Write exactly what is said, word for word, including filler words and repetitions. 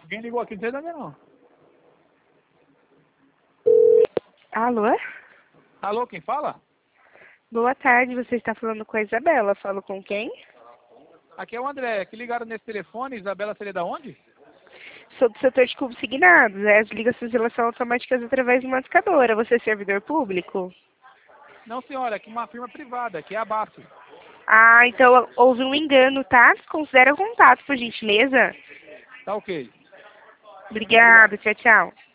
Quem ligou aqui? Não sei também não. Alô? Alô, quem fala? Boa tarde, você está falando com a Isabela. Falo com quem? Aqui é o André. Que ligaram nesse telefone? Isabela seria da onde? Sou do setor de consignados. É, as ligações de relação automáticas através de uma discadora. Você é servidor público? Não, senhora. Aqui é uma firma privada. Aqui é a Baço. Ah, então houve um engano, tá? Considere o contato, por gentileza. Tá ok. Obrigado. Obrigada, tchau, tchau.